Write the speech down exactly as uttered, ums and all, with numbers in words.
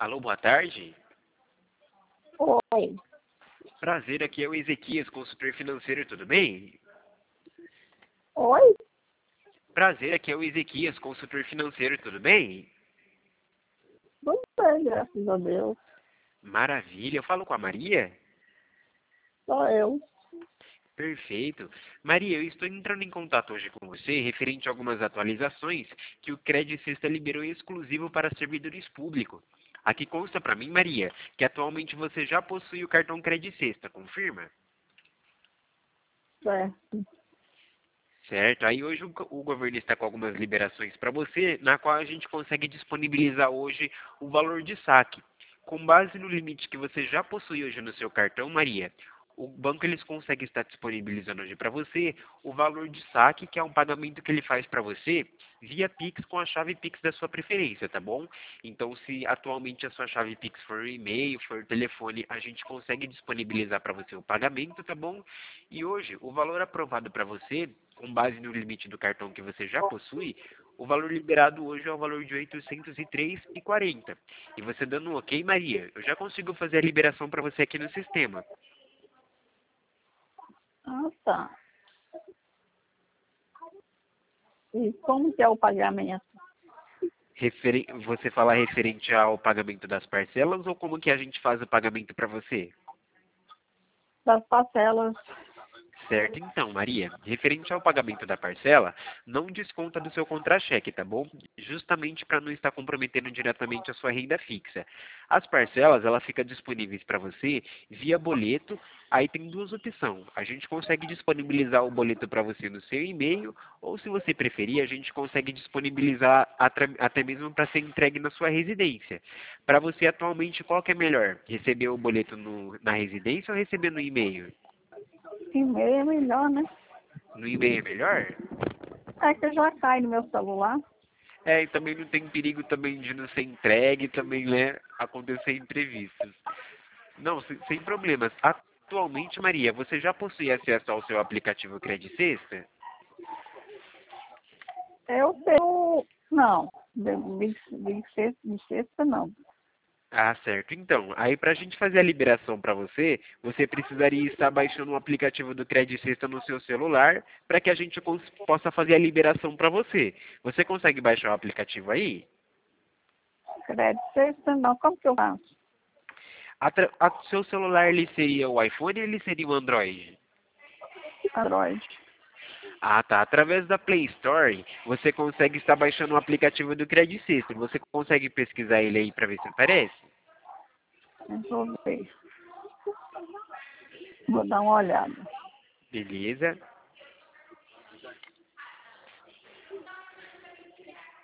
Alô, boa tarde. Oi, Prazer, aqui é o Ezequias, consultor financeiro, tudo bem? oi, Prazer, aqui é o Ezequias, consultor financeiro, tudo bem? tudo bem, graças a Deus. Maravilha, eu falo com a Maria? Sou eu. Perfeito. Maria, eu estou entrando em contato hoje com você referente a algumas atualizações que o Credit Sexta liberou exclusivo para servidores públicos. Aqui consta para mim, Maria, que atualmente você já possui o cartão Credit Sexta, confirma? Certo. Certo. Aí hoje o, go- o governo está com algumas liberações para você, na qual a gente consegue disponibilizar hoje o valor de saque. Com base no limite que você já possui hoje no seu cartão, Maria, o banco eles conseguem estar disponibilizando hoje para você o valor de saque, que é um pagamento que ele faz para você via Pix com a chave Pix da sua preferência, tá bom? Então, se atualmente a sua chave Pix for e-mail, for telefone, a gente consegue disponibilizar para você o pagamento, tá bom? E hoje, o valor aprovado para você, com base no limite do cartão que você já possui, o valor liberado hoje é o valor de oitocentos e três e quarenta. E você dando um ok, Maria, eu já consigo fazer a liberação para você aqui no sistema. Ah, tá. E como que é o pagamento Referen- Você fala referente ao pagamento das parcelas ou como que a gente faz o pagamento para você? das parcelas? Certo, então, Maria, referente ao pagamento da parcela, não desconta do seu contra-cheque, tá bom? Justamente para não estar comprometendo diretamente a sua renda fixa. As parcelas, ela fica disponíveis para você via boleto, aí tem duas opções. A gente consegue disponibilizar o boleto para você no seu e-mail, ou se você preferir, a gente consegue disponibilizar atra- até mesmo para ser entregue na sua residência. Para você, atualmente, qual que é melhor? Receber o boleto no- na residência ou receber no e-mail? E-mail é melhor, né? No e-mail é melhor? É que já cai no meu celular. É, e também não tem perigo também de não ser entregue, também, né, acontecer imprevistos. Não, sem, sem problemas. Atualmente, Maria, você já possui acesso ao seu aplicativo Credit Sexta? Eu tenho... Não, de, de, de, sexta, de sexta não. Ah, certo. Então, aí para a gente fazer a liberação para você, você precisaria estar baixando o aplicativo do Credit Sexta no seu celular para que a gente cons- possa fazer a liberação para você. Você consegue baixar o aplicativo aí? Crédito sexta não. Como que eu faço? A tra- a- seu celular ele seria o iPhone ou ele seria o Android? Android. Ah, tá. Através da Play Store, você consegue estar baixando o aplicativo do Credit System. Você consegue pesquisar ele aí para ver se aparece? Eu vou ver. Vou dar uma olhada. Beleza.